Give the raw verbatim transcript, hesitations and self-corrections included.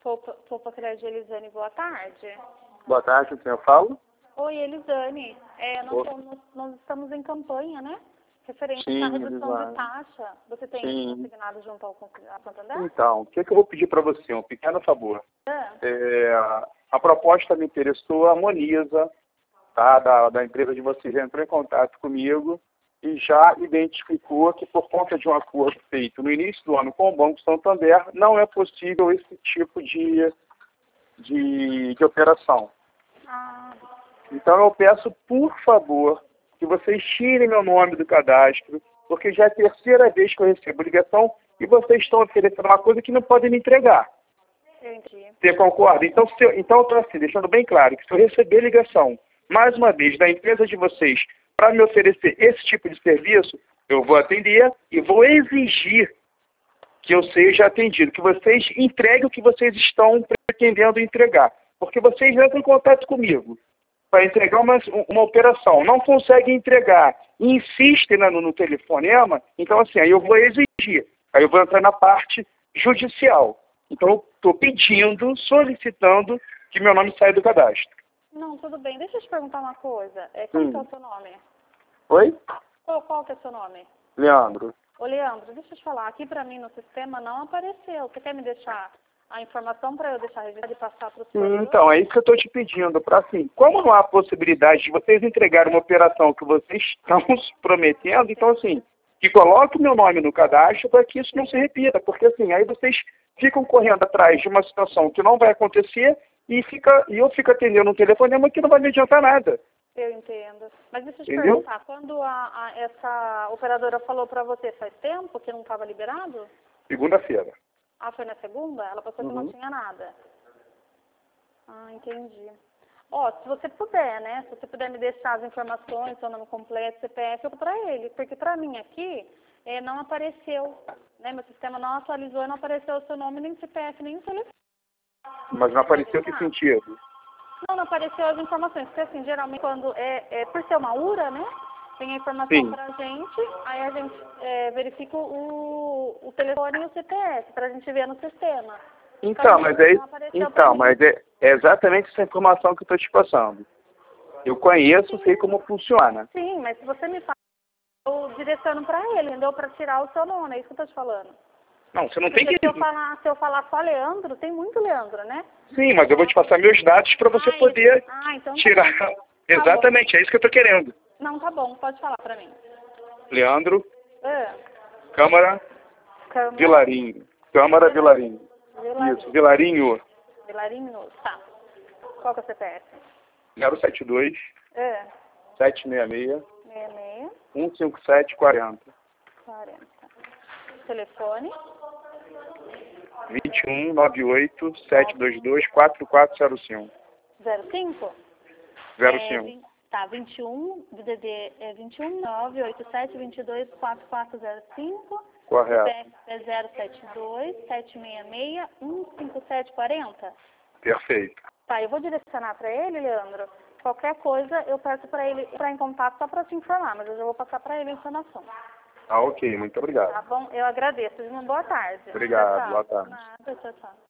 Polpa, Polpa Crédito Elisane, boa tarde. Boa tarde, quem eu falo? Oi, Elisane. É, nós, Oi. estamos, nós estamos em campanha, né? Referente Sim, à redução Elisane. de taxa. Você tem Sim. consignado junto ao Con- ao Santander? Então, o que, é que eu vou pedir para você? Um pequeno favor. Ah, É, a proposta me interessou, a Moniza, tá, da, da empresa de vocês, já entrou em contato comigo e já identificou que por conta de um acordo feito no início do ano com o Banco Santander, não é possível esse tipo de, de, de operação. ah, Então eu peço, por favor, que vocês tirem meu nome do cadastro, porque já é a terceira vez que eu recebo ligação e vocês estão oferecendo uma coisa que não podem me entregar. eu entendi. Você concorda? Então, se eu, então eu estou assim, deixando bem claro que se eu receber ligação, mais uma vez, da empresa de vocês, para me oferecer esse tipo de serviço, eu vou atender e vou exigir que eu seja atendido, que vocês entreguem o que vocês estão pretendendo entregar. Porque vocês entram em contato comigo para entregar uma, uma operação, não conseguem entregar, insistem no, no telefonema, então assim, aí eu vou exigir, aí eu vou entrar na parte judicial. Então eu estou pedindo, solicitando que meu nome saia do cadastro. Não, tudo bem. Deixa eu te perguntar uma coisa. É, como Hum. que é o seu nome? Oi? Qual, qual que é o seu nome? Leandro. Ô, Leandro, deixa eu te falar. Aqui pra mim no sistema não apareceu. Você quer me deixar a informação para eu deixar registrado e passar para o senhor? Então, é isso que eu estou te pedindo, para assim, como não há possibilidade de vocês entregarem uma operação que vocês estão se prometendo, então assim, que coloque o meu nome no cadastro para que isso não se repita, porque assim, aí vocês ficam correndo atrás de uma situação que não vai acontecer e, fica, e eu fico atendendo um telefonema que não vai me adiantar nada. Eu entendo. Mas deixa eu te Entendeu? perguntar, quando a, a- essa operadora falou para você faz tempo que não estava liberado? Segunda-feira. Ah, foi na segunda? Ela passou que não Uhum. tinha nada. Ah, entendi. Ó, se você puder, né? Se você puder me deixar as informações, seu nome completo, C P F, eu para ele. Porque para mim aqui eh, não apareceu, né? Meu sistema não atualizou e não apareceu o seu nome, nem C P F, nem o telefone. Mas não apareceu que sentido? Não, não apareceu as informações. Porque assim, geralmente quando é, é por ser uma U R A, né? Tem a informação Sim. pra gente, aí a gente é, verifica o, o telefone e o C P F pra gente ver no sistema. Então, mas é, Não apareceu pra então, mim. mas é, é exatamente essa informação que eu estou te passando. Eu conheço, sei como funciona. Sim, mas se você me fala, eu direciono pra ele, entendeu? Pra tirar o seu nome, é isso que eu tô te falando. Não, você não tem Porque que... se eu falar, se eu falar só Leandro, tem muito Leandro, né? Sim, mas eu vou te passar meus dados para você Ah, poder isso. Ah, então tá tirar. bom. Tá Exatamente, é isso que eu estou querendo. bom. Não, tá bom, pode falar pra mim. Leandro, Ah, Câmara, Câmara, Vilarinho. Câmara, Vilarinho. Vilarinho. Isso, Vilarinho. Vilarinho, tá. Qual que é o C P F? zero sete dois, É, sete seis seis, seis seis, um cinco sete quatro zero. quarenta. Telefone? vinte e um, noventa e oito, setecentos e vinte e dois, quarenta e quatro zero cinco. zero cinco? zero É, cinco. vin- tá, vinte e um, D D é vinte e um, nove oito sete, vinte e dois, quarenta e quatro zero cinco. Correto. C P F é zero sete dois, sete seis seis, um cinco sete quatro zero. Perfeito. Tá, eu vou direcionar para ele, Leandro. Qualquer coisa eu peço para ele entrar em contato só para te informar, mas eu já vou passar para ele a informação. Ah, ok. Muito obrigado. Tá bom? Eu agradeço. Uma boa tarde. Obrigado. Tchau, Boa tchau. tarde. Nada, tchau, tchau.